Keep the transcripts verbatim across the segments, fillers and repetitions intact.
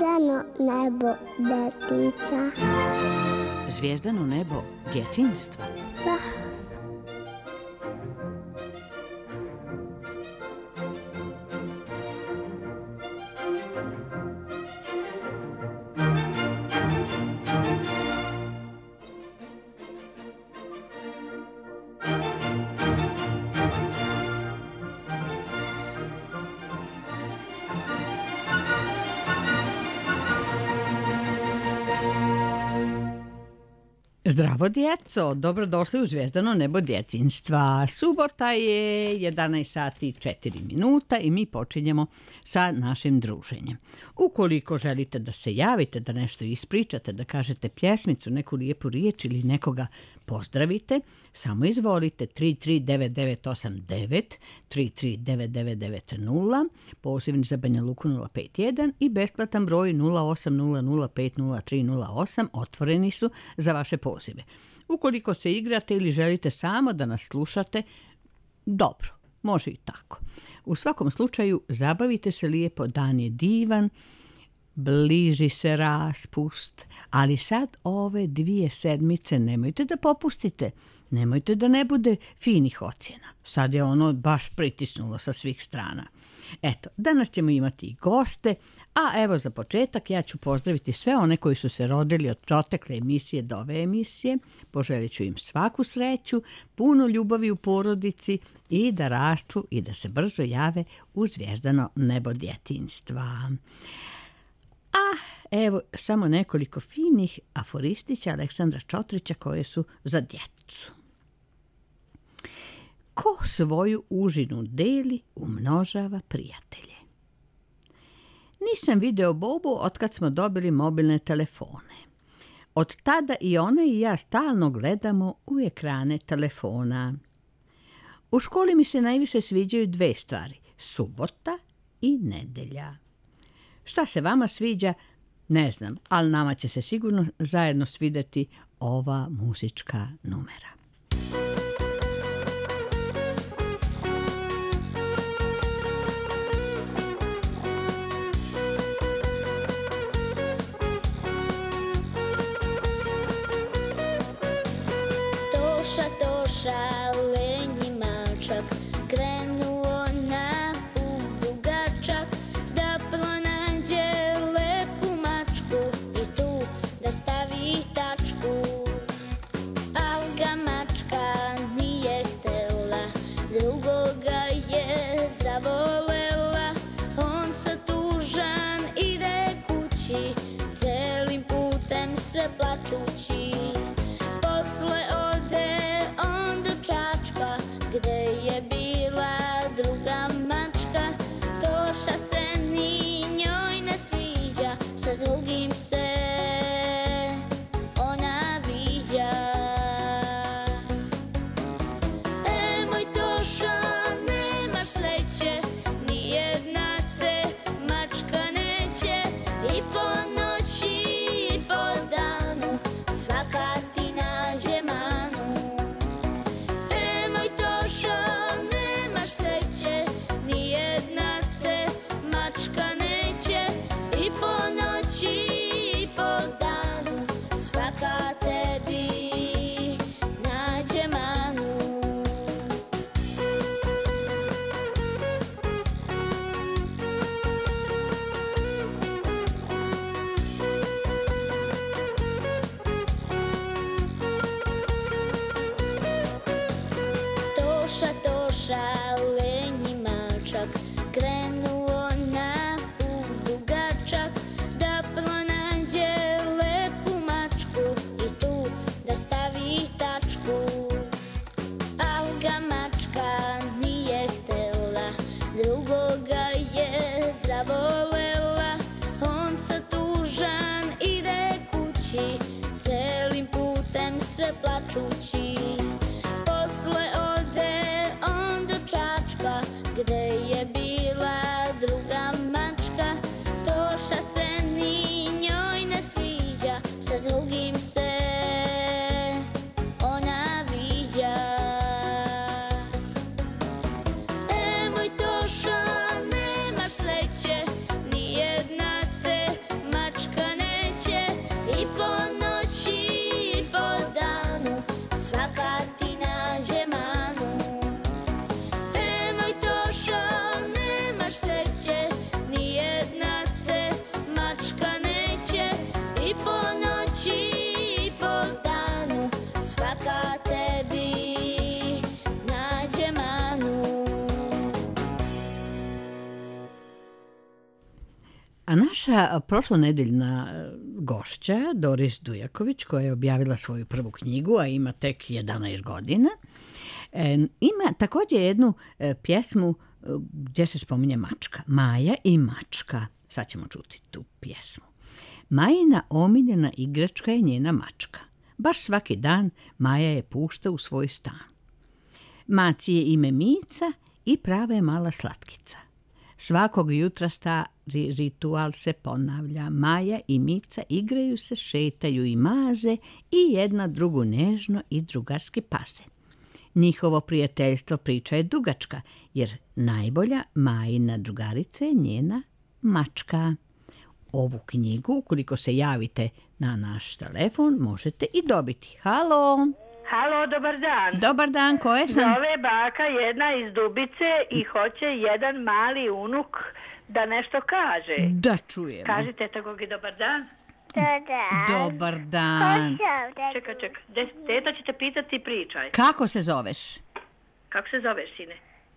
Zvijezdano nebo detica. Zvijezdano nebo djetinjstva? Da. Zdravo djeco, dobrodošli u Zvijezdano nebo djetinjstva. Subota je jedanaest sati i četiri minuta i mi počinjemo sa našim druženjem. Ukoliko želite da se javite, da nešto ispričate, da kažete pjesmicu, neku lijepu riječ ili nekoga pozdravite, samo izvolite tri tri devet devet osam devet, tri tri devet devet devet nula, pozivni za Banja Luku nula pet jedan i besplatan broj nula osam nula nula pet nula tri nula osam otvoreni su za vaše pozive. Ukoliko se igrate ili želite samo da nas slušate, dobro, može i tako. U svakom slučaju zabavite se lijepo, dan je divan, bliži se raspust, ali sad ove dvije sedmice nemojte da popustite, nemojte da ne bude finih ocjena. Sad je ono baš pritisnulo sa svih strana. Eto, danas ćemo imati i goste, a evo za početak ja ću pozdraviti sve one koji su se rodili od protekle emisije do ove emisije. Poželit ću im svaku sreću, puno ljubavi u porodici i da rastu i da se brzo jave u Zvijezdano nebo djetinjstva. A evo samo nekoliko finih aforistića Aleksandra Čotrića koje su za djecu. Ko svoju užinu deli, umnožava prijatelje. Nisam video Bobu otkad smo dobili mobilne telefone. Od tada i ona i ja stalno gledamo u ekrane telefona. U školi mi se najviše sviđaju dve stvari, subota i nedelja. Šta se vama sviđa, ne znam, ali nama će se sigurno zajedno svidjeti ova muzička numera. Toša, toša, lenji mačak, krenuo na put dugačak, da pronađe lepu mačku i tu da stavi tačku. Al ga mačka nije htela, drugoga je zavolela. On se tužan ide kući, celim putem sve plačući. Posle ode on do Čačka, gde je bila druga mačka. Toša se ni njoj ne sviđa, sa drugim se ona viđa. E, moj Toša, nemaš sreće, nijedna te mačka neće. I po noći i po danu svaka ti nađe manu. E, moj Toša, nemaš sreće, nijedna te mačka neće. I po noći i po danu svaka tebi nađe manu. Toša, toša, lenji mačak, krenuo na put dugačak, da pronađe lepu mačku i tu da stavi tačku. Al ga mačka nije htela, drugoga je zavolela. On se tužan ide kući, celim putem sve plačući. Posle ode on do Čačka, gde je bila druga mačka. Toša se ni njoj ne sviđa, sa drugim se ona viđa. E, moj Toša, nemaš sreće, nijedna te A naša prošlonedeljna gošća, Doris Dujaković, koja je objavila svoju prvu knjigu, a ima tek jedanaest godina, ima također jednu pjesmu gdje se spominje mačka. Maja i mačka. Sad ćemo čuti tu pjesmu. Majina omiljena igračka je njena mačka. Baš svaki dan Maja je pušta u svoj stan. Maci je ime Mica i prava je mala slatkica. Svakog jutra stari ritual se ponavlja. Maja i Mica igraju se, šetaju i maze i jedna drugu nežno i drugarski pase. Njihovo prijateljstvo priča je dugačka, jer najbolja Majina drugarica je njena mačka. Ovu knjigu, ukoliko se javite na naš telefon, možete i dobiti. Halo! Halo, dobar dan. Dobar dan, ko je sam? Zove baka jedna iz Dubice i hoće jedan mali unuk da nešto kaže. Da čujemo. Kažite takogi dobar dan. Dobar dan. Čekaj, čekaj. Teta će te pitati i pričaj. Kako se zoveš? Kako se zoveš, sine?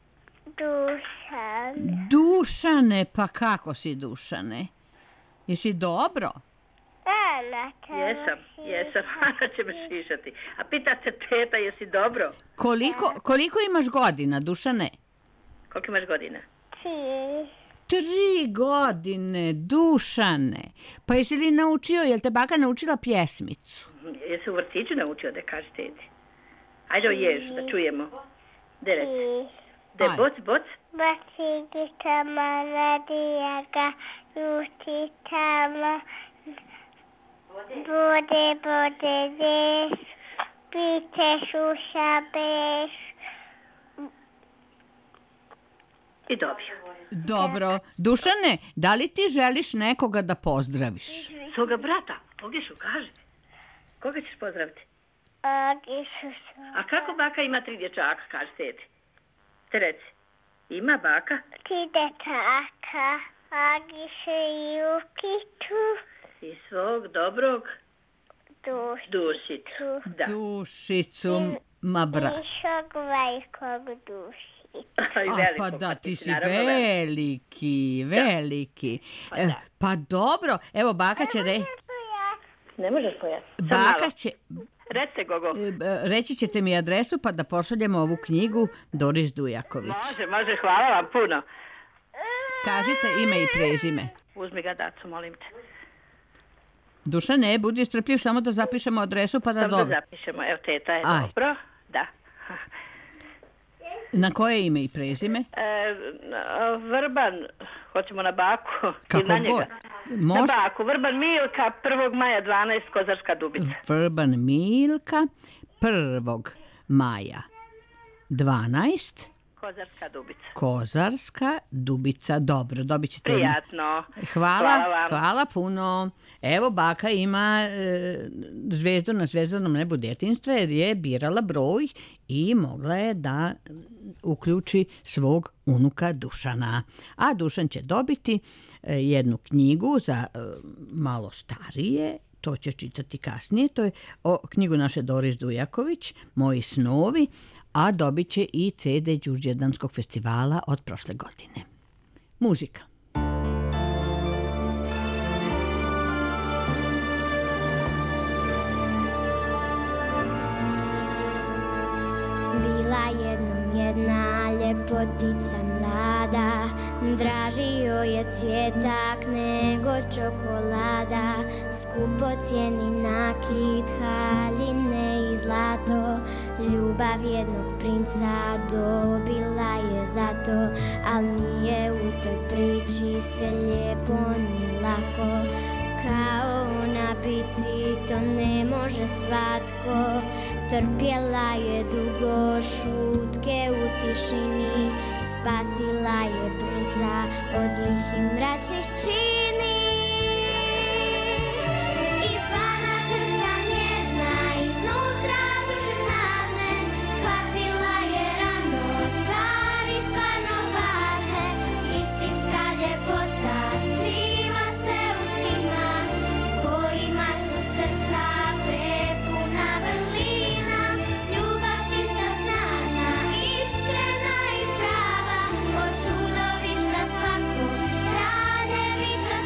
Dušan. Dušane, pa kako si Dušane? Jesi dobro? Ana će Jesam, jesam. Ana će me šišati. A pita se teta, jesi dobro? Koliko, koliko imaš godina, Dušane? Koliko imaš godina? Tri. Tri godine, Dušane. Pa jesi li naučio, jel te baka naučila pjesmicu? Jesi u vrtiću naučio da kaže teti? Ajde oješ, da čujemo. De reci. De Ajde. boc, boc. Bacigi tama radijaga, ljuti tama, bude, bude, des, pite šuša beš. I dobio. Dobro. Dušane, da li ti želiš nekoga da pozdraviš? Svoga brata. Ogišu, kaže. Koga ćeš pozdraviti? Agi šuša. A kako baka ima tri dječaka, kaže teti? Te reci. Ima baka? Ti dečaka, agi še i ukitu, I svog dobrog dušitu. Dušicu. Da. Dušicu, ma bra. Išog velikog dušitu. I A, velikog, pa da, ti si naravno velikog. veliki, veliki. Pa E, da. Pa dobro, evo baka će re... Ne možeš pojati. Sad Baka malo. će... Recite, Gogo. e, Reći ćete mi adresu pa da pošaljemo ovu knjigu Doris Dujaković. Može, može, hvala vam puno. Kažite ime i prezime. Uzmi ga, dacu, molim te. Dušane, budi strpljiv, samo da zapišemo adresu pa da Samo da dobro. zapišemo. Evo, teta je Ajde. dobro. Da. Na koje ime i prezime? E, Vrban, hoćemo na baku. Kako ili na njega? god. Može. Na baku. Vrban Milka, prvog maja dvanaest, Kozarska Dubica. Vrban Milka, prvog maja dvanaest, Kozarska Dubica. Kozarska Dubica. Dobro, dobit ćete... odmah. Prijatno. Hvala, Hvala hvala, vam. puno. Evo, baka ima e, zvezdu na zvezdanom nebu djetinjstva jer je birala broj i mogla je da uključi svog unuka Dušana. A Dušan će dobiti e, jednu knjigu za e, malo starije, to će čitati kasnije, to je o knjigu naše Doris Dujaković, Moji snovi, a dobit će i ce de Đurđevdanskog festivala od prošle godine. Muzika. Bila jednom jedna ljepotica mlada, draži joj je cvjetak nego čokolada, skupo cijeni nakit, haljine i zlato, ljubav jednog princa dobila je zato, al nije u toj priči sve lijepo ni lako, kao ona biti to ne može svatko. Trpjela je dugo šutke u tišini, spasila je princa od zlih i mračnih čini. Izvana krnja nježna, iznutra duše snažne, shvatila je rano stvari stvarno važne. Istinska ljepota skriva se u svima, kojima su srca prepuna vrlina. Ljubav čista, snažna, iskrena i prava, od čudovišta svakog kraljevića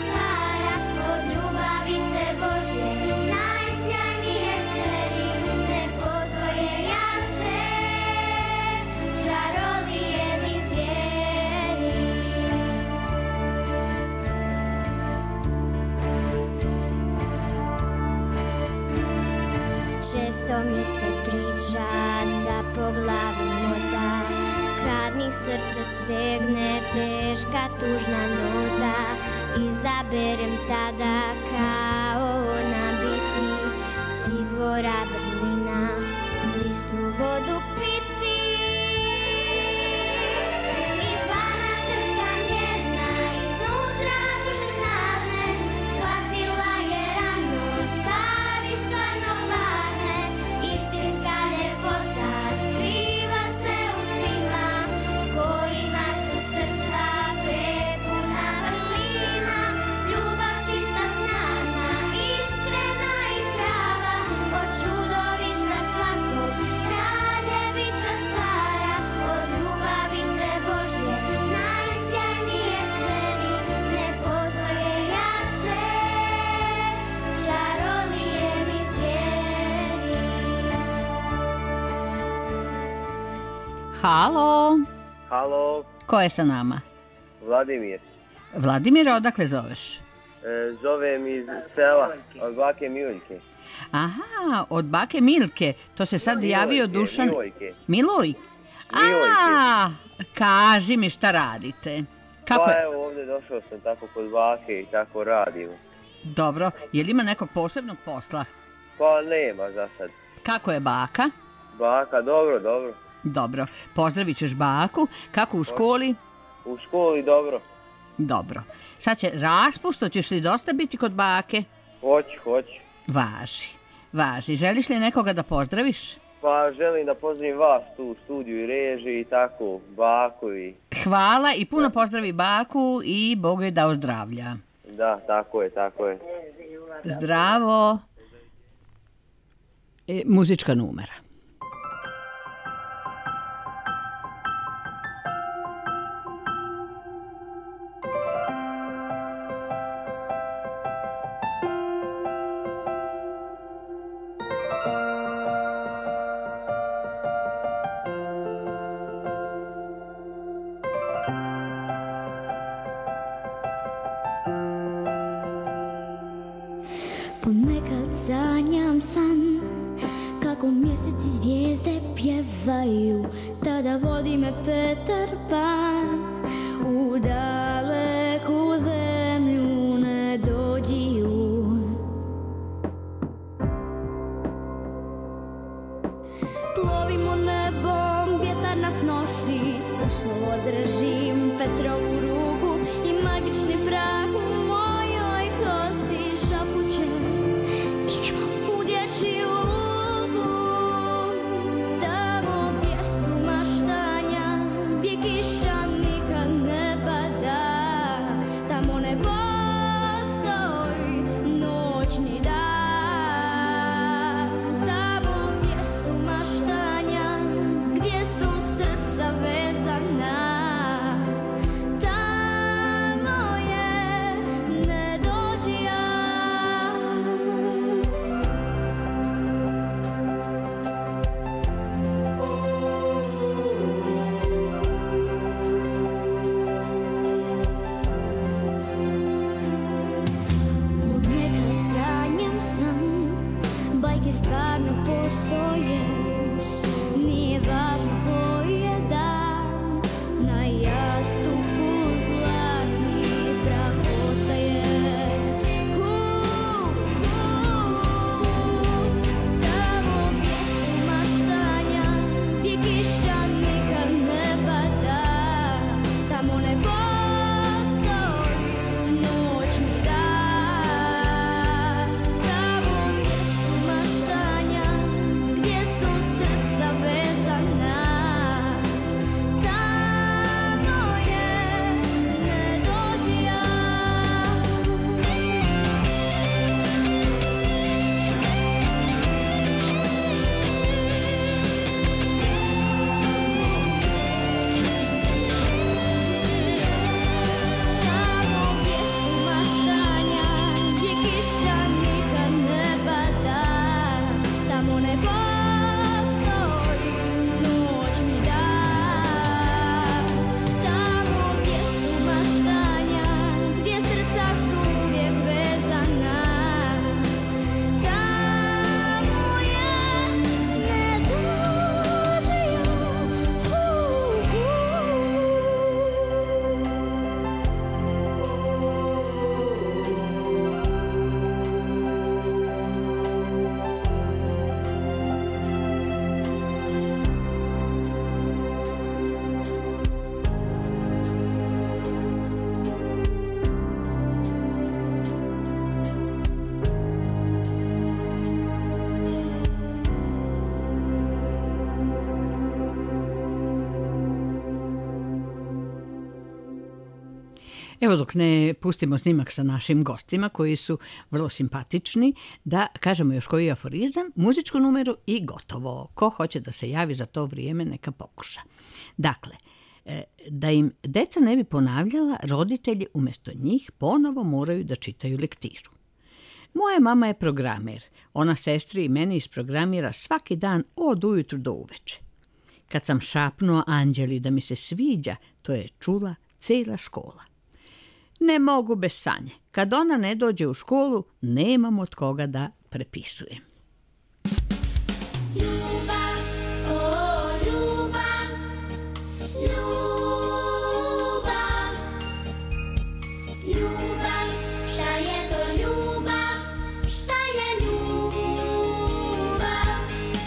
često mi se priča da po glavi mota, kad mi srce stegne teška tužna nota, izaberem tada kao ona biti s izvora vrlina, bistru vodu piti. Izvana krka nježna, iznutra duše snažne, shvatila je rano stvari stvarno važne. Istinska ljepota skriva se u svima kojima su srca prepuna vrlina. Ljubav čista, snažna, iskrena i prava, od čudovišta svakog kraljevića stvara. Od ljubavi te Božje najsjajnije kćeri, ne postoje jače čarolije ni zvijeri. Halo, Halo, ko je sa nama? Vladimir. Vladimir, odakle zoveš? E, zovem iz sela, od bake Miljke. Aha, od bake Milke, to se sad javio Milojke, Dušan... Milojke. Miloj? A, kaži mi šta radite. Kako Pa je? evo ovdje došao sam tako kod bake i tako radimo. Dobro, je li ima nekog posebnog posla? Pa nema za sad. Kako je baka? Baka, dobro, dobro. Dobro, pozdravit ćeš baku. Kako u školi? U školi dobro. Dobro. Sad će raspusto, ćeš li dosta biti kod bake? Hoću, hoću. Važi, važi. Želiš li nekoga da pozdraviš? Pa želim da pozdravim vas tu u studiju i režiji i tako, baku i... Hvala i puno pozdravi baku i Bog joj dao zdravlja. Da, tako je, tako je. Zdravo. E, muzička numera. Ponekad sanjam san kako mjesec i zvijezde pjevaju, tada vodi me Petar Pan u daleku zemlju nedođiju. Plovimo nebom, vjetar nas nosi, u slovo držim Petrovu ruku i magični prah u mojoj kosi šapuće. Idemo u dječju lugu, tamo gdje su maštanja, gdje kiša nikad ne pada, tamo ne postoji noć ni dan. Tamo gdje su maštanja, gdje su srca vezana, tamo je ne dođi ja. Ponekad sanjam san, bajke stvarno postoje, nije važno koji je dan, na jastuku zlatni prah ostaje. Hu, hu, tamo gdje su maštanja, gdje kiša nikad ne pada, tamo ne postoji noć ni dan. Tamo gdje su maštanja, gdje su srca vezana, tamo je ne dođi ja. Tamo gdje su maštanja, gdje kiša nikad ne pada, tamo ne postoji noć ni dan. Tamo gdje su maštanja, gdje srca su uvijek vezana, tamo je Evo dok ne pustimo snimak sa našim gostima koji su vrlo simpatični, da kažemo još koji aforizam, muzičku numeru i gotovo. Ko hoće da se javi za to vrijeme neka pokuša. Dakle, da im deca ne bi ponavljala, roditelji umjesto njih ponovo moraju da čitaju lektiru. Moja mama je programer. Ona sestri i meni isprogramira svaki dan od ujutru do uveče. Kad sam šapnuo Anđeli da mi se sviđa, to je čula cijela škola. Ne mogu bez Sanje. Kad ona ne dođe u školu, nemam od koga da prepisujem. Ljubav, o ljubav, ljubav, ljubav, šta je to ljubav, šta je ljubav?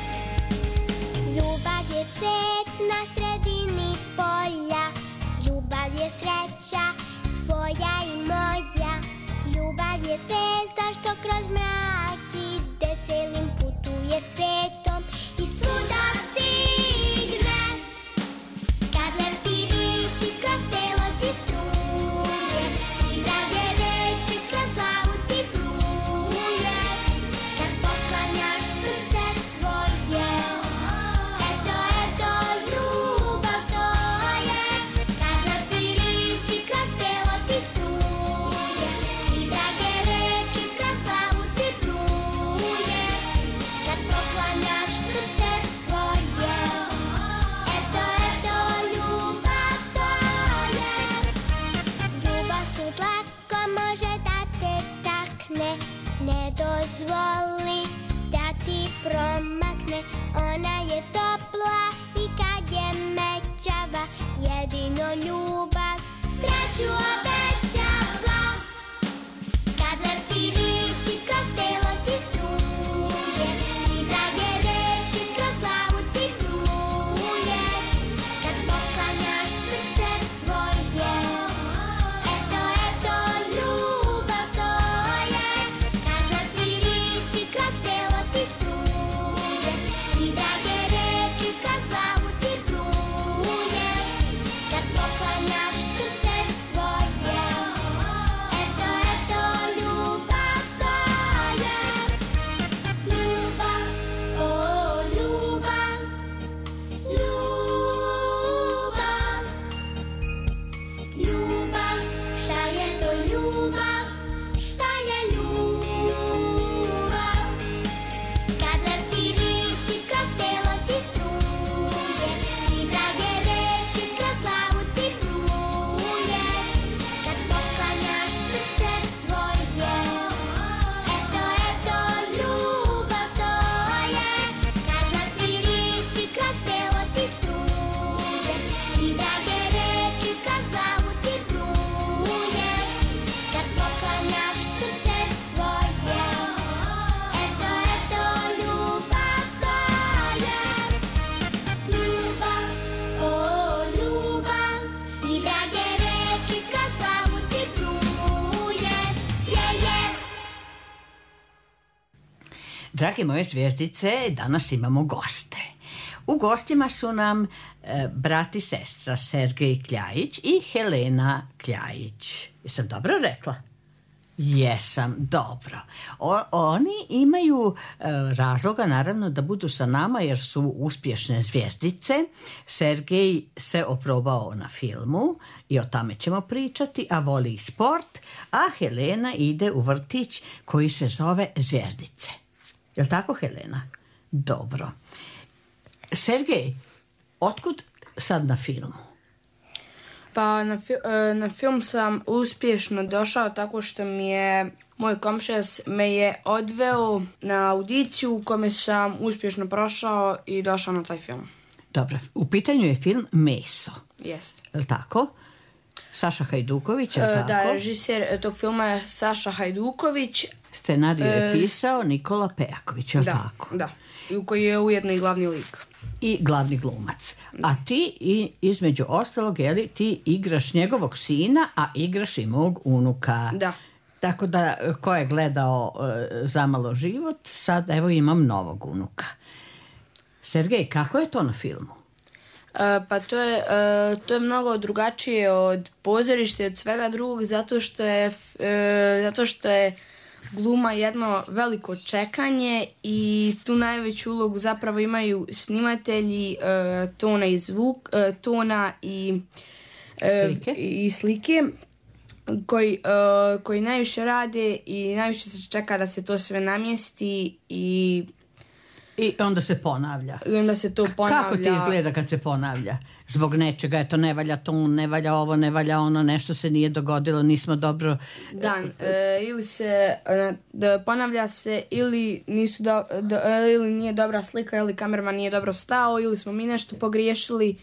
Ljubav je cvet na sredini polja, ljubav je sreća tvoja i moja, ljubav je zvezda što kroz mrak ide, celim putuje svetom i svuda stigne. Kad lepi riči kroz telo ti struje i drage reči kroz glavu ti bruje, kad poklanjaš srce svoje, eto, eto, ljubav to je. Kad lepi riči kroz telo ti struje i drage reči kroz glavu ti bruje, kad poklanjaš srce svoje, eto, eto, ljubav to je. Ljubav sudlako može da te takne, ne dozvoli da ti promakne. Ona je topla i kad je mećava, jedino ljubav sreću obećava. Kad lepi riči kroz telo ti struje i drage reči kroz glavu ti bruje, kad poklanjaš srce svoje, eto, eto, ljubav to je. Kad lepi riči kroz telo ti struje i drage reči kroz glavu ti bruje, kad poklanjaš srce svoje, eto, eto, ljubav to je. Ljubav, o ljubav, ljubav, ljubav, šta je to ljubav, šta je ljubav? Kad lepi riči kroz telo ti struje i drage reči kroz glavu ti bruje, kad poklanjaš srce svoje, eto, eto, ljubav to je. Kad lepi riči kroz telo ti struje i drage reči kroz glavu ti bruje, kad poklanjaš srce svoje, eto, eto, ljubav to je. Ljubav, o ljubav, i drage reči kroz glavu ti bruje, je, je. Dragi moje zvijezdice, danas imamo goste. U gostima su nam e, brat i sestra Sergej Kljajić i Helena Kljajić. Jesam dobro rekla? Jesam, dobro. O, oni imaju e, razloga naravno da budu sa nama jer su uspješne zvijezdice. Sergej se oprobao na filmu i o tome ćemo pričati, a voli sport, a Helena ide u vrtić koji se zove Zvijezdice. Jel' tako, Helena? Dobro. Sergej, otkud sad na filmu? Pa na, fi- e, na film sam uspješno došao tako što mi je moj komšijas me je odveo na audiciju u kome sam uspješno prošao i došao na taj film. Dobro, u pitanju je film Meso. Jest. Jel' tako? Saša Hajduković, jel' E, tako? Da, režiser tog filma je Saša Hajduković. Scenarij je E, pisao Nikola Pejaković, jel' Da, tako? da. I u koji je ujedno i glavni lik. I glavni glumac. A ti, i, između ostalog, jeli, ti igraš njegovog sina, a igraš i mog unuka. Da. Tako da, ko je gledao e, Zamalo život, sad evo imam novog unuka. Sergej, kako je to na filmu? E, pa to je, e, to je mnogo drugačije od pozorišta i od svega drugog zato što je, e, zato što je gluma jedno veliko čekanje i tu najveću ulogu zapravo imaju snimatelji e, tona i zvuk, e, tona i, e, Slike. i slike koji, e, koji najviše rade i najviše se čeka da se to sve namjesti i I onda se ponavlja. I onda se to ponavlja. Kako ti izgleda kad se ponavlja? Zbog nečega, eto, ne valja to, ne valja ovo, ne valja ono, nešto se nije dogodilo, nismo dobro... Dan, e, ili se e, da ponavlja se, ili, nisu do, do, e, ili nije dobra slika, ili kamerman nije dobro stao, ili smo mi nešto pogriješili,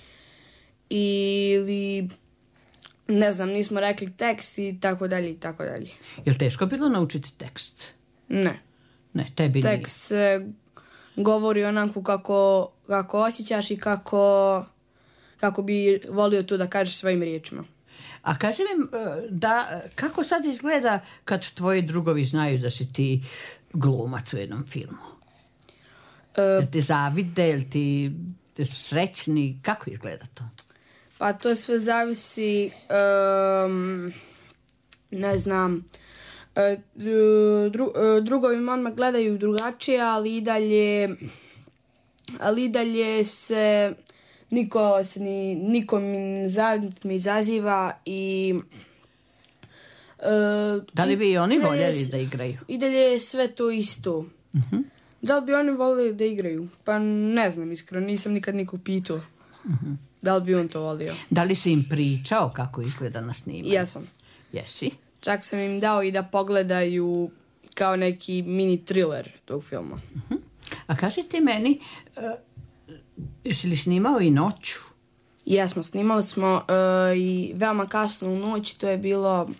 ili ne znam, nismo rekli tekst i tako dalje i tako dalje. Je li teško bilo naučiti tekst? Ne. Ne, tebi nije. Tekst se govori onako kako, kako osjećaš i kako, kako bi volio to da kažeš svojim riječima. A kaži mi, da, kako sad izgleda kad tvoji drugovi znaju da si ti glumac u jednom filmu? E, Jel ti zavide, jel ti te su srećni? Kako izgleda to? Pa to sve zavisi, um, ne znam, e, dru, drugovi odmah gledaju drugačije, ali i dalje, ali i dalje se niko se ni, niko mi ne zav- mi izaziva i e, Da li bi i oni i dalje voljeli s- da igraju? I dalje je sve to isto. Uh-huh. Da li bi oni voljeli da igraju? Pa ne znam, iskreno, nisam nikad nikog pitao. Uh-huh. Da li bi on to volio? Da li si im pričao kako izgleda na snimanju? Jesam. Jesi? Čak sam im dao i da pogledaju kao neki mini thriller tog filma. Uh-huh. A kaži ti meni, uh, jesi li snimao i noću? Jesmo, snimali smo uh, i veoma kasno u noć, to je bilo...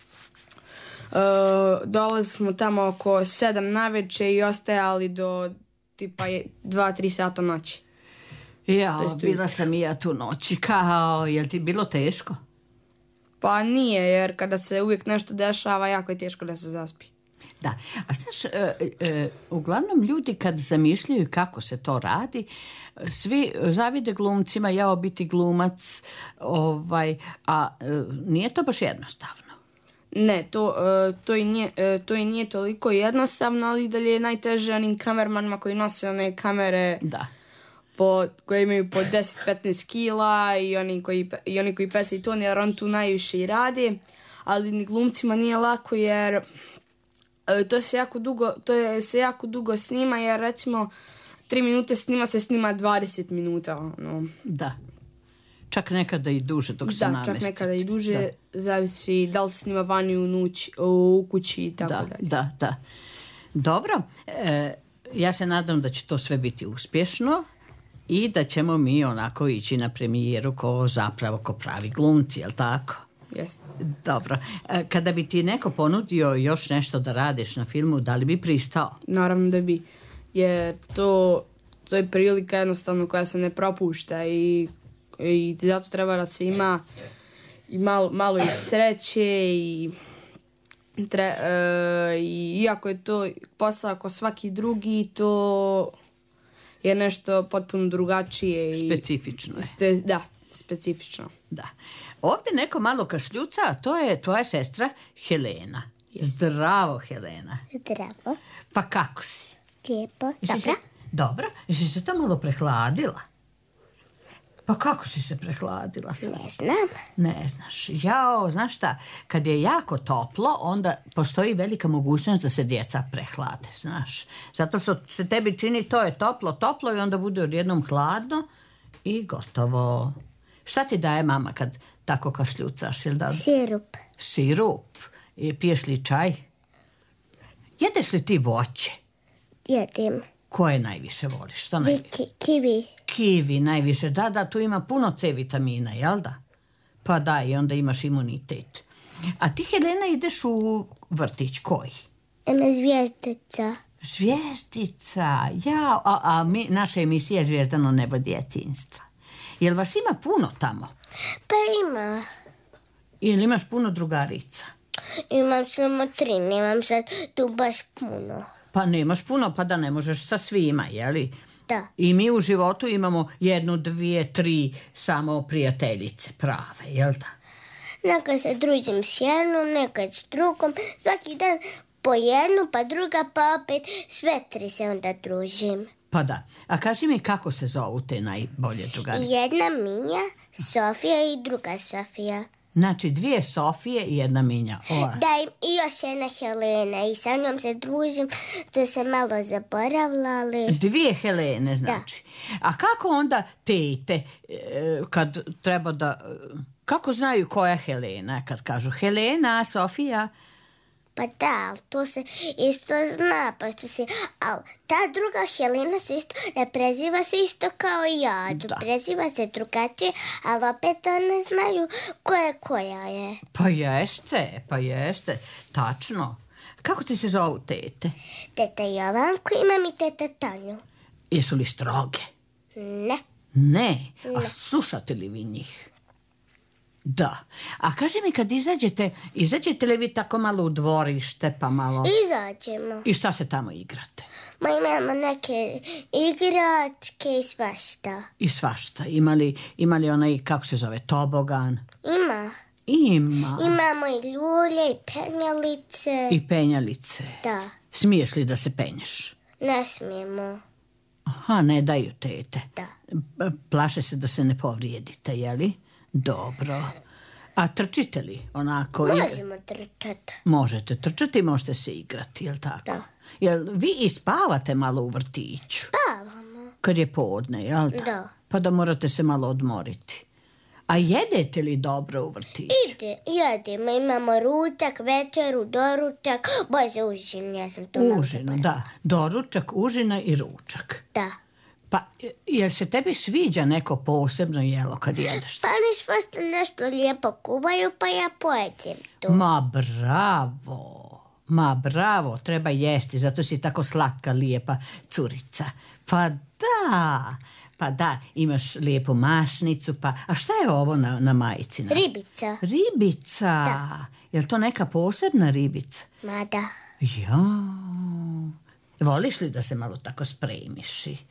Uh, dolazili smo tamo oko sedam naveče i ostajali do tipa je- dva, tri sata noći. Ja, jest bila sam i ja tu noći. Kao, je li ti bilo teško? Pa nije, jer kada se uvijek nešto dešava, jako je teško da se zaspi. Da, a znaš, e, e, uglavnom ljudi kad zamišljaju kako se to radi, svi zavide glumcima, jao biti glumac, ovaj, a e, nije to baš jednostavno. Ne, to, uh, to, i nije, uh, to i nije toliko jednostavno, ali dalje je najteže onim kamermanima koji nose one kamere Da. po, koje imaju po deset do petnaest kila i oni koji, pe- i oni koji pecaju ton, jer on tu najviše i radi, ali ni glumcima nije lako jer uh, to se jako dugo, to je, se jako dugo snima, jer recimo tri minute snima se snima dvadeset minuta. Ono. Da. Čak nekada i duže dok se Da, namesti. čak nekada i duže, Da. zavisi da li se snima vani u, nuć, u kući i tako Da, dalje. da, da. Dobro, e, ja se nadam da će to sve biti uspješno i da ćemo mi onako ići na premijeru ko zapravo ko pravi glumci, jel tako? Jeste. Dobro. E, kada bi ti neko ponudio još nešto da radiš na filmu, da li bi pristao? Naravno da bi, jer to, to je prilika jednostavno koja se ne propušta i, i zato treba da se ima i malo, malo i sreće i, tre, e, i iako je to posao ako svaki drugi, to je nešto potpuno drugačije. I, Specifično je. ste, da, specifično. Da. Ovdje neko malo kašljuca, a to je tvoja sestra Helena. Zdravo, Helena. Zdravo. Pa kako si? Lijepo. Jesi se, Dobro. dobro. Jesi se to malo prehladila? Pa kako si se prehladila? Ne znam. Ne znaš. Jao, znaš šta, kad je jako toplo, onda postoji velika mogućnost da se djeca prehlade, znaš. Zato što se tebi čini to je toplo, toplo i onda bude odjednom hladno i gotovo. Šta ti daje mama kad tako kašljucaš? Jel da... Sirup. Sirup. I piješ li čaj? Jedeš li ti voće? Jedim. Koje najviše voliš? Što najviše? Viki, kiwi. Kiwi najviše. Da, da, tu ima puno C vitamina, jel da? Pa da, i onda imaš imunitet. A ti, Helena, ideš u vrtić koji? Ime zvijezdica. Zvijezdica. Ja, a, a mi, naša emisija je Zvijezdano nebo djetinjstva. Jel vas ima puno tamo? Pa ima. Ili imaš puno drugarica? Imam samo tri, nemam sad tu baš puno. Pa nemaš puno, pa da ne možeš sa svima, jeli? Da. I mi u životu imamo jednu, dvije, tri samo prijateljice prave, jel da? Nekad se družim s jednom, nekad s drugom. Svaki dan po jednu, pa druga, pa opet sve tri se onda družim. Pa da. A kaži mi kako se zovu te najbolje drugarice? Jedna Minja, Sofija i druga Sofija. Znači dvije Sofije i jedna Minja. O, Da, i još jedna Helena i sa njom se družim, to sam malo zaboravila, ali... dvije Helene, znači. A kako onda tete, e, kad treba da... Kako znaju koja je Helena? Kad kažu Helena, Sofija... Pa da, ali to se isto zna, pa što se... Ali ta druga Helena se isto, ne preziva se isto kao i ja. Da. Preziva se drugačije, ali opet one znaju koja koja je. Pa jeste, pa jeste, tačno. Kako ti se zovu tete? Teta Jovanko, imam i teta Tanju. Jesu li stroge? Ne. Ne. A slušate li vi njih? Da. A kaži mi, kad izađete, izađete li vi tako malo u dvorište, pa malo... Izađemo. I šta se tamo igrate? Ma imamo neke igračke i svašta. I svašta. Imali, imali onaj, kako se zove, tobogan? Ima. Ima. Imamo i ljulje i penjalice. I penjalice. Da. Smiješ li da se penješ? Ne smijemo. Aha, ne daju tete. Da. B- Plaše se da se ne povrijedite, jeli? Dobro. A trčite li onako? Možemo trčati. Možete trčati i možete se igrati, jel tako? Da. Jel vi i spavate malo u vrtiću? Spavamo. Kad je podne, jel da? Da. Pa da morate se malo odmoriti. A jedete li dobro u vrtiću? Ide, jedemo, imamo ručak, večeru, doručak, bože, užin, ja sam to malo Užinu, zaboravila. da. Doručak, užina i ručak. Da. Pa, jel se tebi sviđa neko posebno jelo kad jedeš? Pa oni svašta nešto lijepo kuvaju, pa ja pojedem to. Ma bravo, ma bravo, treba jesti, zato si tako slatka, lijepa curica. Pa da, pa da, imaš lijepu masnicu, pa... A šta je ovo na, na majici? Na? Ribica. Ribica. Da. Je li to neka posebna ribica? Ma da. Ja. Voliš li da se malo tako spremiš? i-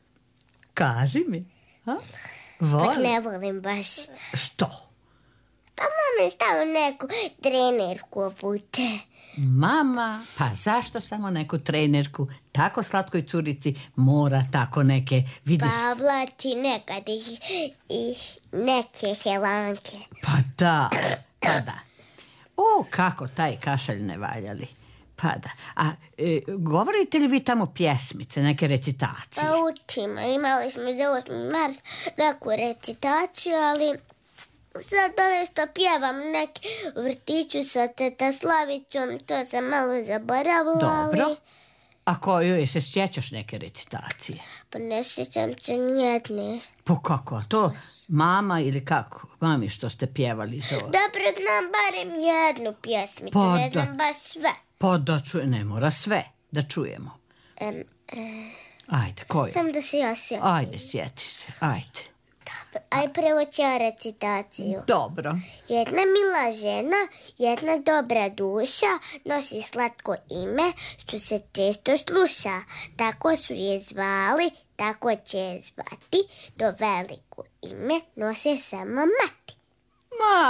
Kaži mi. A? Voli? Tak ne volim baš. Što? Pa mama stavio neku trenerku obute. Mama, pa zašto samo neku trenerku? Tako slatkoj curici mora tako neke, vidiš? Pa oblači nekad ih, ih neke helanke. Pa da, pa da. O, kako taj kašalj ne valjali. Pa da. A e, govorite li vi tamo pjesmice, neke recitacije? Pa učimo, imali smo za osmi mart neku recitaciju, ali sad ove što pjevam neki u vrtiću sa teta Slavicom, to sam malo zaboravila, Dobro. ali A koju se sjećaš neke recitacije? pa ne sjećam se nijedne. Pa kako? A to mama ili kako? Mami što ste pjevali za... Dobro, znam barem jednu pjesmicu, Pa ne da. znam baš sve. Pa da čuje, ne mora sve da čujemo. Em, e, Ajde, koju? sam da se ja sjetim. Ajde, sjeti se, ajde. Aj prvo ću ja recitaciju. Dobro. Jedna mila žena, jedna dobra duša, nosi slatko ime, što se često sluša. Tako su je zvali, tako će je zvati, do veliko ime nose samo mati. Ma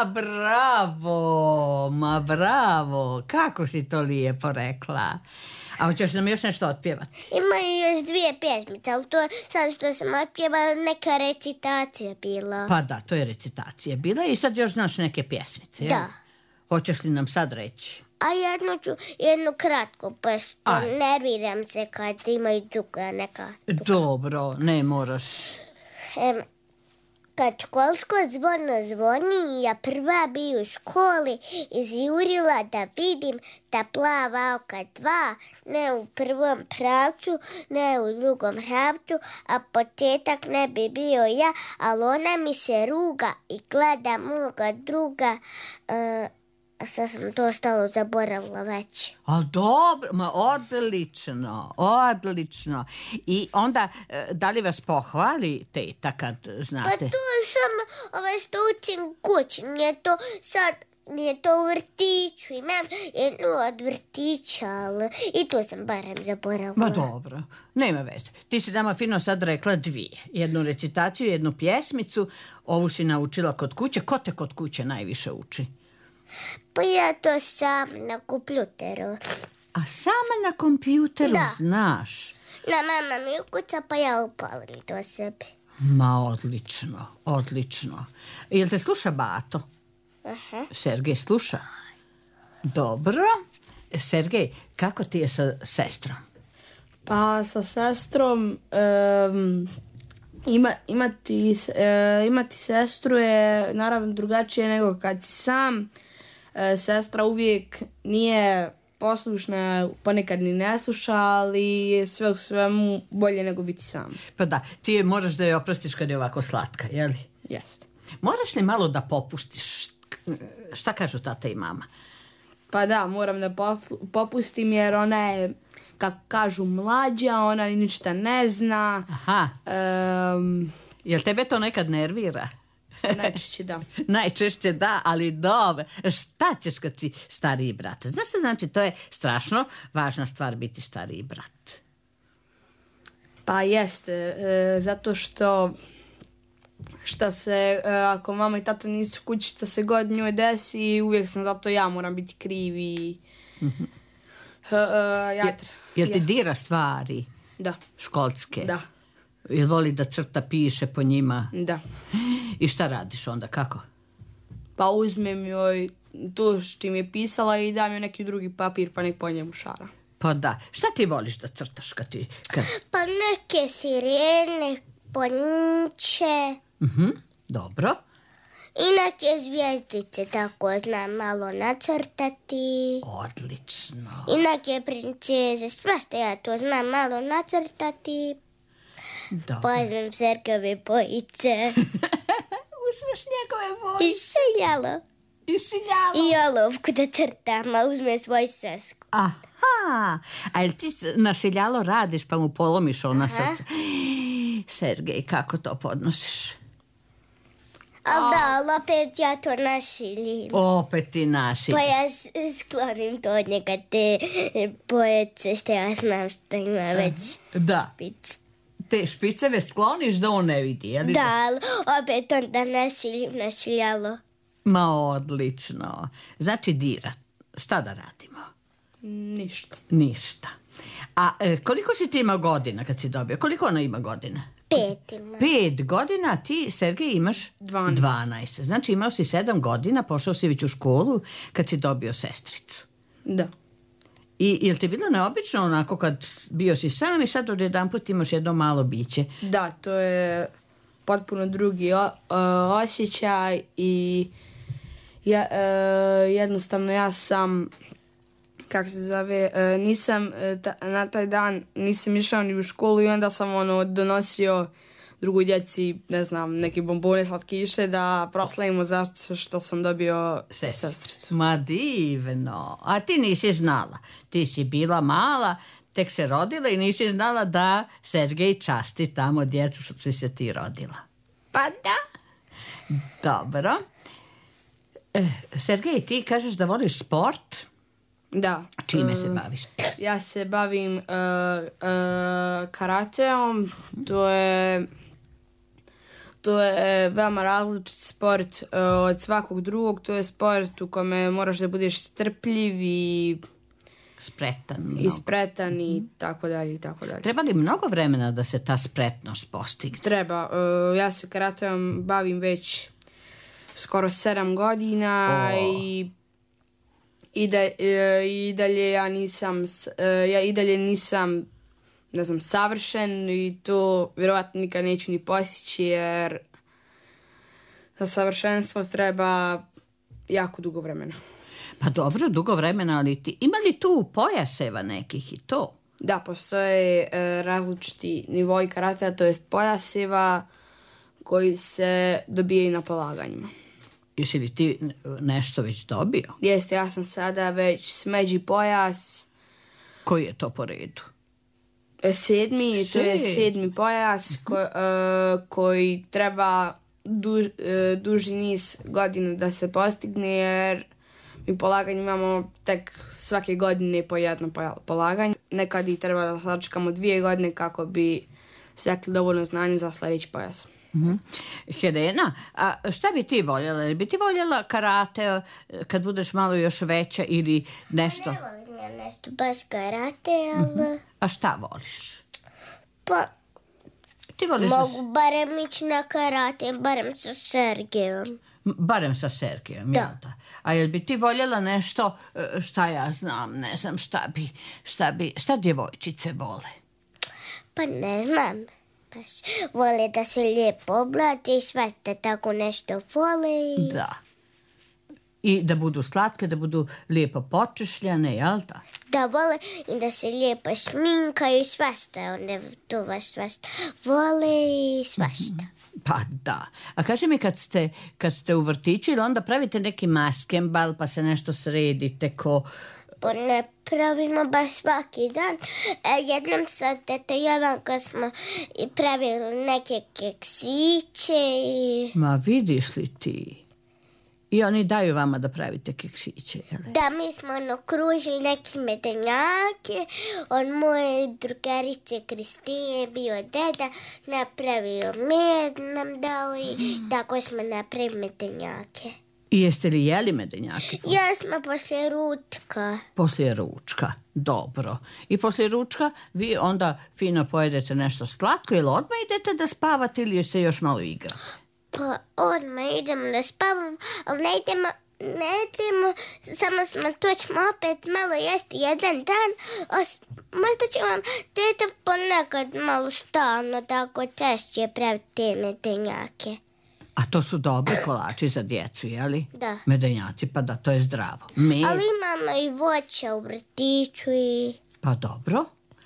bravo, ma bravo, kako si to lijepo rekla. A hoćeš nam još nešto otpjevati? Imaju još dvije pjesmice, ali to je sad što sam otpjevala, neka recitacija bila. Pa da, to je recitacija bila i sad još znaš neke pjesmice, jel? Da. Hoćeš li nam sad reći? A jednu ću, jednu kratko, pa što Aj. nerviram se kad imaju duga neka. Dobro, ne moraš. Em, kad školsko zvono zvoni, ja prva bi u školi izjurila da vidim ta plava oka dva, ne u prvom pravcu, ne u drugom pravcu, a početak ne bi bio ja, ali ona mi se ruga i gleda moga druga. E, a sad sam to ostalo zaboravila već. A dobro, ma odlično, odlično. I onda, e, da li vas pohvali teta kad Pa znate? to sam ovaj što učim kući, nije to sad je to u vrtiću. Imam jednu od vrtića, ali i tu sam barem zaboravila. Ma dobro, nema veze. Ti si nama fino sad rekla dvije. Jednu recitaciju, jednu pjesmicu. Ovu si naučila kod kuće. Ko te kod kuće najviše uči? Pa ja to sam na kompjuteru. A sama na kompjuteru Da. znaš? Na mama mi ukuca, pa ja upalim to sebi. Ma odlično, odlično. Jel te sluša Bato? Aha. Sergej sluša? Dobro. Sergej, kako ti je sa sestrom? Pa sa sestrom em, ima, imati, s- e, imati sestru je naravno drugačije nego kad si sam. E, sestra uvijek nije poslušna, ponekad ni ne sluša, ali sve u svemu bolje nego biti sam. Pa da, ti je moraš da je oprostiš kad je ovako slatka, jel? Jeste. Moraš li malo da popustiš? Št- Šta kažu tata i mama? Pa da, moram da pos- popustim jer ona je, kako kažu, mlađa, ona ništa ne zna. Aha, Em, jel tebe to nekad nervira? najčešće da. Najčešće da, ali dobro. Šta ćeš kad si stariji brat? Znaš šta znači? To je strašno važna stvar biti stariji brat. Pa jeste, e, zato što šta se, e, ako mama i tata nisu kući, šta se god njoj desi, uvijek sam zato ja moram biti kriv i... E, e, ja, Je- Jel ti ja. dira stvari Da, školske? da, Jel voli da crta, piše po njima? da. I šta radiš onda? Kako? Pa uzmem joj to što im je pisala i dam joj neki drugi papir pa nek po njemu šara. Pa da. Šta ti voliš da crtaš kad ti... Kad... Pa neke sirene, ponče Mhm, dobro. i neke zvijezdice, tako znam malo nacrtati. Odlično. I neke princeze, sve što ja to znam malo nacrtati. Dobro. Pozmem Sergove bojice. Uzmeš njegove boje I šiljalo. i šiljalo. I olovku da crtam, a uzme svoj svesku. Aha, a jel ti s- na šiljalo radiš pa mu polomiš ona srce? Sergej, kako to podnosiš? Ali da, ali opet ja to našiljim. Opet ti naši. Pa ja s- sklonim to od njega te bojice što ja znam što ima već Da, pic. te špiceve skloniš da on ne vidi, jel? Da, ali opet onda našiljim našiljalo. Ma odlično. Znači dira. Šta da radimo? Ništa. Ništa. A e, koliko si ti ima godina kad si dobio? Koliko ona ima godina? Pet ima. Pet godina, a ti, Sergej, imaš? Dvanaest. Dvanaest. Znači imao si sedam godina, pošao si već u školu kad si dobio sestricu. Da. I jel ti bilo neobično onako kad bio si sam i sad odjedanput imaš jedno malo biće? Da, to je potpuno drugi o- o- osjećaj i ja, e, jednostavno ja sam, kak se zove, e, nisam e, ta- na taj dan nisam išao ni u školu i onda sam ono donosio drugoj djeci, ne znam, neke bombone, slatkiše da proslavimo zato što sam dobio Sestricu. sestricu. Ma divno. A ti nisi znala. Ti si bila mala, tek se rodila i nisi znala da Sergej časti tamo djecu što si se ti rodila. Pa da. Dobro. E, Sergej, ti kažeš da voliš sport. Da. Čime e, se baviš? Ja se bavim uh, uh, karateom, to je to je veoma različit sport uh, od svakog drugog, to je sport u kome moraš da budeš strpljiv i, Spretan. i mnogo. spretan i tako dalje i tako dalje. Treba li mnogo vremena da se ta spretnost postigne? Treba, uh, ja se karateom bavim već skoro sedam godina O. i I, da, e, i dalje ja nisam, s- e, ja i dalje nisam, ne znam, savršen i to vjerovatno nikad neću ni postići jer za savršenstvo treba jako dugo vremena. Pa dobro, dugo vremena, ali ti... Ima li tu pojaseva nekih i to? Da, postoje e, različiti nivoi karatea, to jest pojaseva koji se dobijaju na polaganjima. Jesi li ti nešto već dobio? Jeste, ja sam sada već smeđi pojas, Koji je to po redu? E, Sedmi, to je Sedmi. sedmi pojas ko, e, koji treba duž, e, duži niz godina da se postigne jer i polaganje imamo tek svake godine po jedno polaganje. Nekad i treba da sačekamo dvije godine kako bi stekli dovoljno znanja za sljedeći pojas. Mm-hmm. Helena, a šta bi ti voljela? Bi ti voljela karate kad budeš malo još veća ili nešto? Ne volim ja nešto baš karate, ali... Mm-hmm. A šta voliš? Pa, ti voliš mogu da... barem ići na karate, barem sa Sergejom. Barem sa Sergejom, da. Jel da? A jel bi ti voljela nešto, šta ja znam, ne znam šta bi, šta bi, šta djevojčice vole? Pa ne znam. Baš vole da se lijepo oblače i svašta tako nešto vole. I... Da. I da budu slatke, da budu lijepo počešljane, jel da? Da vole i da se lijepo šminkaju i svašta. One to vas svašta vole i svašta. Pa da. A kaži mi kad ste, kad ste u vrtiću ili onda pravite neki maskembal pa se nešto sredite ko... Pa ne pravimo baš svaki dan. E, jednom sa teta Jovanka smo i pravili neke keksiće i... Ma vidiš li ti? I oni daju vama da pravite keksiće, jel? Da, mi smo ono kružili neke medenjake. On moje drugarice Kristine bio deda, napravio med, nam dao i mm. tako smo napravili medenjake. I jeste li jeli medenjake? Jesmo poslije ručka. Poslije ručka, dobro. I poslije ručka vi onda fino pojedete nešto slatko ili odmah idete da spavate ili se još malo igrate? Pa odmah idemo da spavamo, ali ne idemo, ne idemo, samo smo to ćemo opet malo jesti jedan dan. Os, možda će vam teta ponekad malo stalno tako češće praviti te medenjake. A to su dobri kolači za djecu, jeli? Da. Medenjaci, pa da, to je zdravo. Med. Ali imamo i voća u vrtiću i... Pa dobro.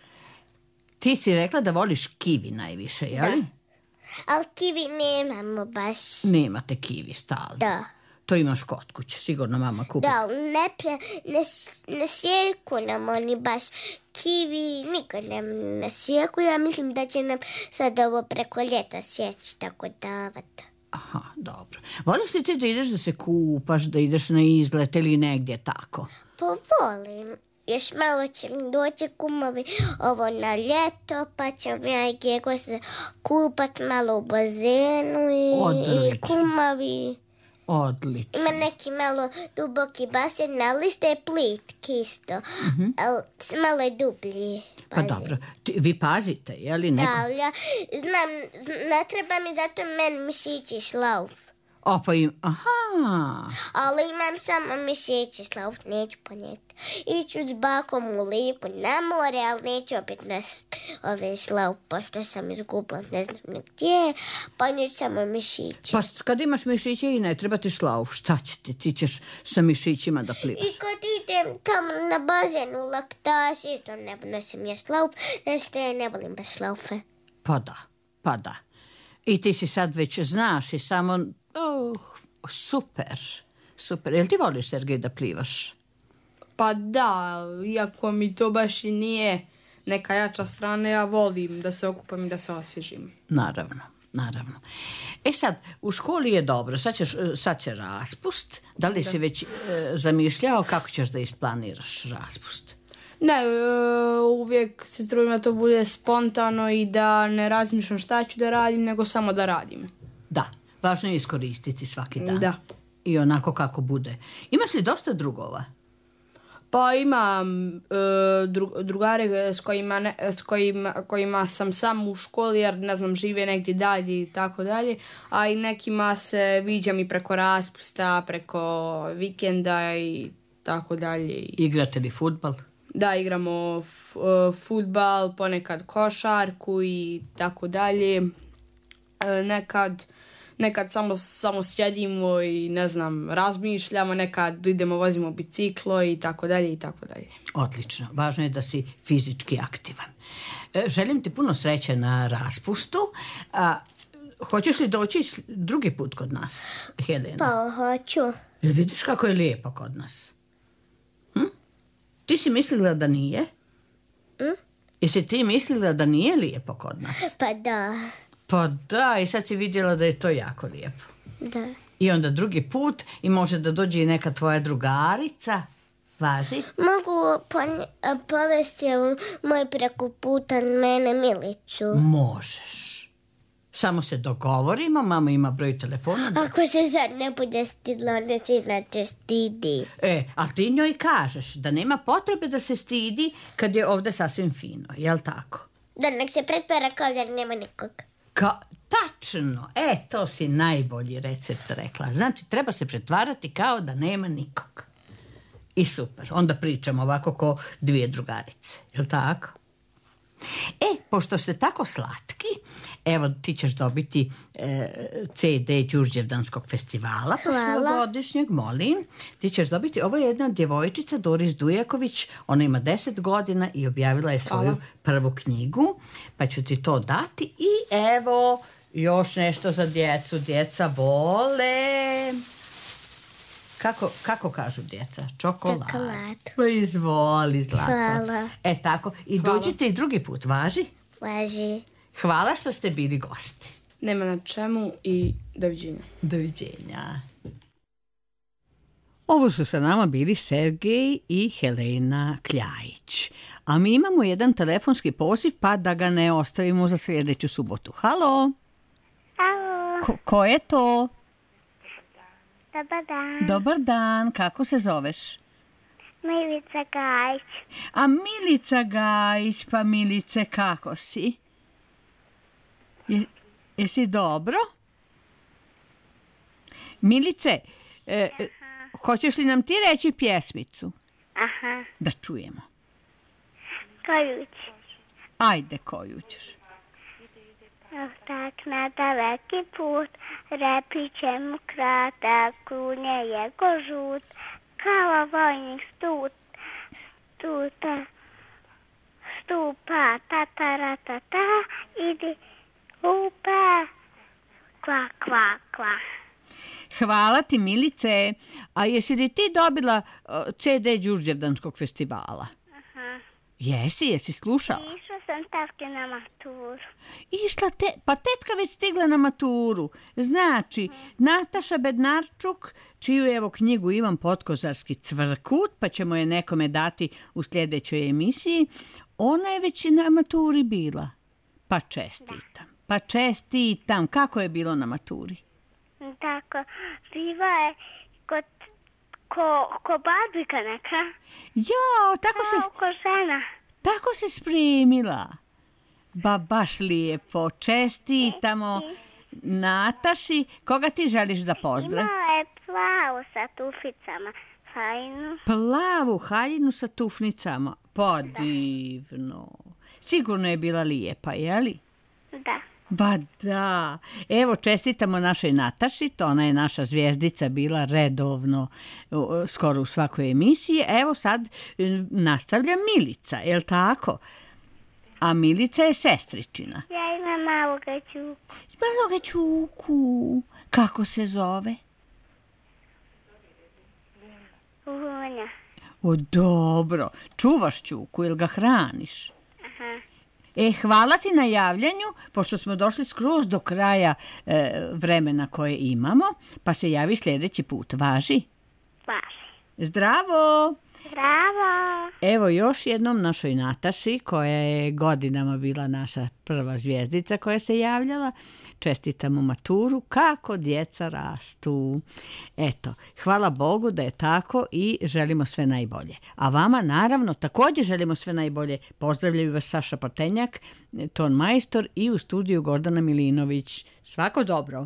Ti si rekla da voliš kivi najviše, jeli? Da. Ali kivi nemamo baš. Nemate kivi stalno. Da. To imaš kod kuće, sigurno mama kupi. Da, ne, pre, ne, ne sjeku nam oni baš kivi, nikad nam ne sjeku. Ja mislim da će nam sad ovo preko ljeta sjeći tako davati. Aha, dobro. Voliš li ti da ideš da se kupaš, da ideš na izlet ili negdje tako? Pa volim. Još malo će mi doći kumovi ovo na ljeto, pa ćemo ja i Gego se kupat malo u bazenu i, i kumovi. Odlično. Ima neki malo duboki basen, ali ste je plitki isto, mm-hmm. ali malo je dublji bazen. Pa dobro, Ti, vi pazite, je li neko? Da, ali ja znam, ne treba mi zato meni mišići šlauf. O, pa im, aha. Ali imam samo mišići šlauf, neću ponijeti. Iću s bakom u Liku na more, ali neću opet nas ove šlauf, pošto sam izgubila, ne znam gdje, pa neću samo mišići. Pa kad imaš mišiće i ne treba ti šlauf, šta će ti? Ti ćeš sa mišićima da plivaš. I kad idem tamo na bazen u Laktasi, isto ne nosim ja šlauf, nešto ja ne volim baš šlaufe. Pa da, pa da. I ti si sad već znaš i samo... Oh, super, super. Jel ti voliš, Sergej, da plivaš? Pa da, iako mi to baš i nije neka jača strana, ja volim da se okupam i da se osvježim. Naravno, naravno. E sad, u školi je dobro, sad, ćeš, sad će raspust. Da li da. si već e, zamišljao kako ćeš da isplaniraš raspust? Ne, uvijek se trudim da to bude spontano i da ne razmišljam šta ću da radim, nego samo da radim. Da. Važno je iskoristiti svaki dan. Da. I onako kako bude. Imaš li dosta drugova? Pa imam e, dru, drugare s, kojima, ne, s kojima, kojima sam sam u školi jer ne znam žive negdje dalje i tako dalje. A i nekima se viđam i preko raspusta, preko vikenda i tako dalje. Igrate li fudbal? Da, igramo f, uh, fudbal, ponekad košarku i tako dalje. E, nekad... Nekad samo, samo sjedimo i ne znam, razmišljamo, nekad idemo, vozimo biciklo i tako dalje i tako dalje. Odlično. Važno je da si fizički aktivan. Želim ti puno sreće na raspustu. A, hoćeš li doći drugi put kod nas, Helena? Pa hoću. Jel vidiš kako je lijepo kod nas? Hm? Ti si mislila da nije? Hm? Jesi ti mislila da nije lijepo kod nas? Pa da. Pa da, i sad si vidjela da je to jako lijepo. Da. I onda drugi put i može da dođe i neka tvoja drugarica. Važi? Mogu pon- povesti moj preko puta mene Milicu. Možeš. Samo se dogovorimo, mama ima broj telefona. Ako se sad ne bude stidla, onda se inače stidi. E, ali ti njoj kažeš da nema potrebe da se stidi kad je ovde sasvim fino, jel tako? Da, nek se pretvara kao da nema nikog. Ka, tačno, e, to si najbolji recept rekla. Znači, treba se pretvarati kao da nema nikog. I super, onda pričamo ovako ko dvije drugarice, jel tako? E, pošto ste tako slatki, evo ti ćeš dobiti e, ce de Đurđevdanskog festivala prošlogodišnjeg, molim. Ti ćeš dobiti, ovo je jedna djevojčica, Doris Dujaković, ona ima deset godina i objavila je svoju Hvala. prvu knjigu, pa ću ti to dati i evo još nešto za djecu. Djeca vole... Kako, kako kažu djeca? Čokolad. Čokolad. Pa izvoli, zlato. Hvala. E tako, i Hvala. dođite i drugi put, važi? Važi. Hvala što ste bili gosti. Nema na čemu i doviđenja. Doviđenja. Ovo su sa nama bili Sergej i Helena Kljajić. A mi imamo jedan telefonski poziv, pa da ga ne ostavimo za sljedeću subotu. Halo? Halo. Ko, ko je to? Dobar dan. Dobar dan, kako se zoveš? Milica Gajić. A Milica Gajić, pa Milice, kako si? Je, jesi dobro? Milice, e, hoćeš li nam ti reći pjesmicu? Aha. Da čujemo. Koju ću? Ajde, koju ćeš? Tak na daleki put, repiće mu kratak, krunje je go žut, kao vojnik stut, stuta, stupa, tatara, tata, idi, upa, kva, kva, kva. Hvala ti, Milice. A jesi li ti dobila uh, ce de Đurđevdanskog festivala? Aha. Jesi, jesi slušala? Išla sam tatke na maturu. Išla te, pa tetka već stigla na maturu. Znači, Nataša Bednarčuk, čiju evo knjigu imam Potkozarski cvrkut, pa ćemo je nekome dati u sljedećoj emisiji, ona je već na maturi bila. Pa čestitam, pa čestitam. Kako je bilo na maturi? Tako, bila je kod, ko, ko babika neka. Jo, tako se, Kao ko žena. tako se spremila. Ba, baš lijepo. Čestitamo Nataši. Koga ti želiš da pozdrav? Imala je plavu sa tuflicama. Fajnu. Plavu haljinu sa tufnicama. Pa divno. Sigurno je bila lijepa, jeli? Da. Ba da. Evo, čestitamo našoj Nataši, to ona je naša zvijezdica bila redovno o, skoro u svakoj emisiji. Evo sad e, nastavlja Milica, je li tako? A Milica je sestričina. Ja imam maloga ćuku. Maloga ćuku. Kako se zove? Vunja. O, dobro. Čuvaš ćuku ili ga hraniš? Aha. E, hvala ti na javljanju, pošto smo došli skroz do kraja e, vremena koje imamo, pa se javi sljedeći put. Važi? Važi. Zdravo! Bravo. Evo još jednom našoj Nataši, koja je godinama bila naša prva zvijezdica koja se javljala. Čestitamo maturu, kako djeca rastu. Eto, hvala Bogu da je tako i želimo sve najbolje. A vama naravno također želimo sve najbolje. Pozdravljaju vas Saša Patenjak, ton majstor i u studiju Gordana Milinović. Svako dobro!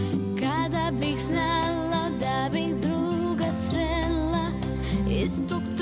Kada bih znala da bih druga srela istog